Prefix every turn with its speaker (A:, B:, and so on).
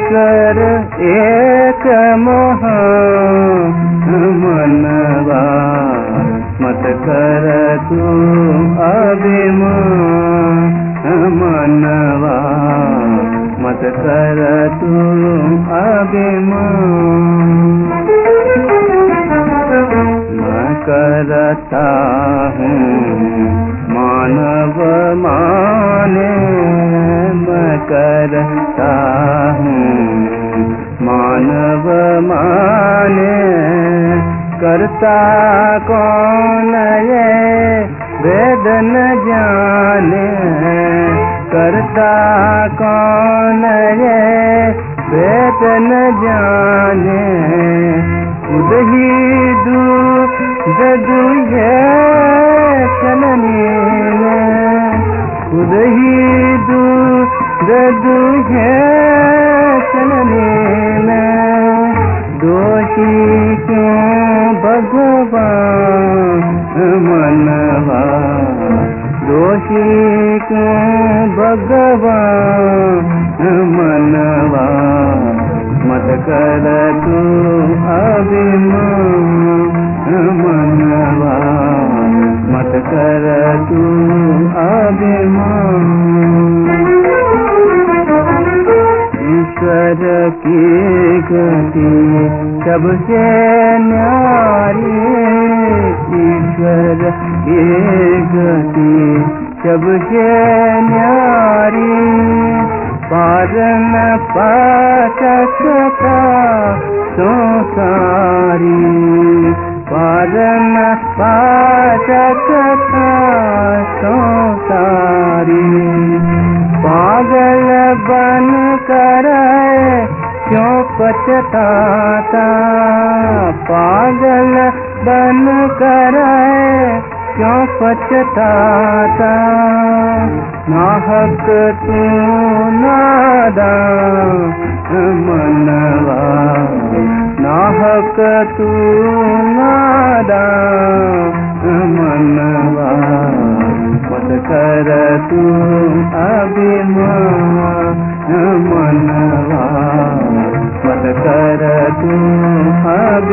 A: ईश्वर एक मनवा मत कर तू अभिमान मनवा मत कर तू अभिमान मैं करता हूँ मानव माने मैं करता हूँ मानव माने करता कौन ये वेद न जाने करता कौन ये वेद न जाने खुद ही दुहे चलने खुद ही दुहे चलने दोषी क्यों भगवान मनवा दोषी क्यों भगवान मनवा मत कर तू अभिमान मनवा मत कर तू अभिमान ईश्वर की गति सबसे न्यारी ईश्वर की गति सबसे न्यारी पार न पा सकता संसारी पार न पा सकता संसारी पागल बन कर क्यों पछताता पागल बन कर क्यों पछताता नाहक तू नादान मनवा नाहक तू नादान मनवा मत कर तू अभिमान मनवा मत कर तू